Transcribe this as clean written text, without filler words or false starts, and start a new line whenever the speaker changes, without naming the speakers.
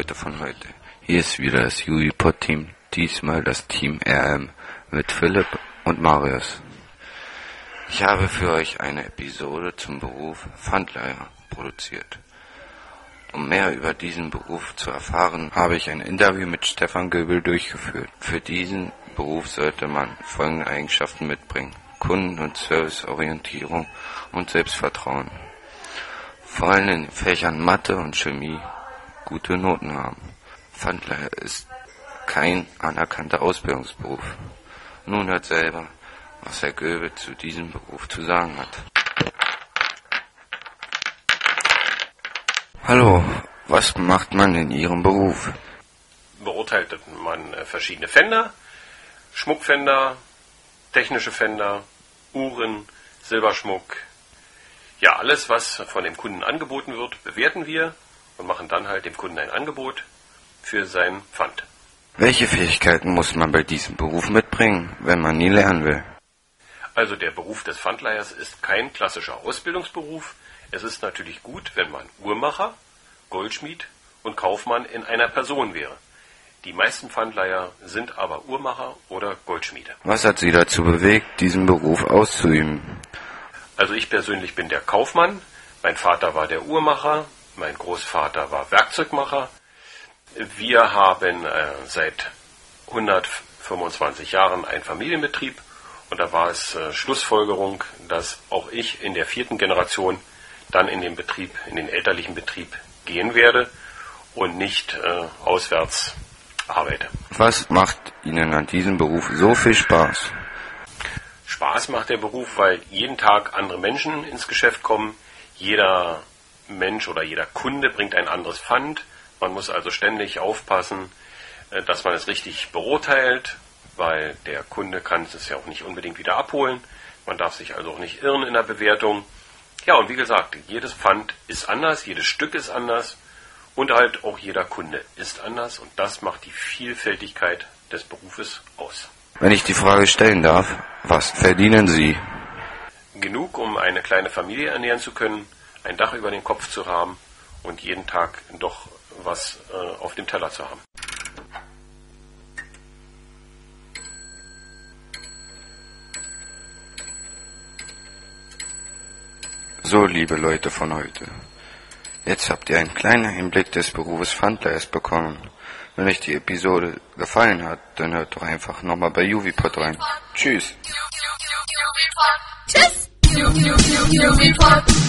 Leute von heute. Hier ist wieder das Juvipod-Team, diesmal das Team RM mit Philipp und Marius. Ich habe für euch eine Episode zum Beruf Pfandleiher produziert. Um mehr über diesen Beruf zu erfahren, habe ich ein Interview mit Stefan Göbel durchgeführt. Für diesen Beruf sollte man folgende Eigenschaften mitbringen: Kunden- und Serviceorientierung und Selbstvertrauen. Vor allem in den Fächern Mathe und Chemie gute Noten haben. Pfandleiher ist kein anerkannter Ausbildungsberuf. Nun hört selber, was Herr Göbel zu diesem Beruf zu sagen hat. Hallo, was macht man in Ihrem Beruf?
Beurteilt man verschiedene Pfänder, Schmuckpfänder, technische Pfänder, Uhren, Silberschmuck. Ja, alles, was von dem Kunden angeboten wird, bewerten wir und machen dann halt dem Kunden ein Angebot für sein Pfand.
Welche Fähigkeiten muss man bei diesem Beruf mitbringen, wenn man nie lernen will?
Also der Beruf des Pfandleihers ist kein klassischer Ausbildungsberuf. Es ist natürlich gut, wenn man Uhrmacher, Goldschmied und Kaufmann in einer Person wäre. Die meisten Pfandleiher sind aber Uhrmacher oder Goldschmiede.
Was hat Sie dazu bewegt, diesen Beruf auszuüben?
Also ich persönlich bin der Kaufmann, mein Vater war der Uhrmacher, mein Großvater war Werkzeugmacher. Wir haben seit 125 Jahren einen Familienbetrieb und da war es Schlussfolgerung, dass auch ich in der 4. Generation dann in den Betrieb, in den elterlichen Betrieb gehen werde und nicht auswärts arbeite.
Was macht Ihnen an diesem Beruf so viel Spaß?
Spaß macht der Beruf, weil jeden Tag andere Menschen ins Geschäft kommen. Jeder Mensch oder jeder Kunde bringt ein anderes Pfand. Man muss also ständig aufpassen, dass man es richtig beurteilt, weil der Kunde kann es ja auch nicht unbedingt wieder abholen. Man darf sich also auch nicht irren in der Bewertung. Ja, und wie gesagt, jedes Pfand ist anders, jedes Stück ist anders und halt auch jeder Kunde ist anders. Und das macht die Vielfältigkeit des Berufes aus.
Wenn ich die Frage stellen darf, was verdienen Sie?
Genug, um eine kleine Familie ernähren zu können, ein Dach über den Kopf zu haben und jeden Tag doch was auf dem Teller zu haben.
So, liebe Leute von heute. Jetzt habt ihr einen kleinen Einblick des Berufes Pfandleihers bekommen. Wenn euch die Episode gefallen hat, dann hört doch einfach nochmal bei Juvipod rein. Tschüss.
Tschüss. Juvipod.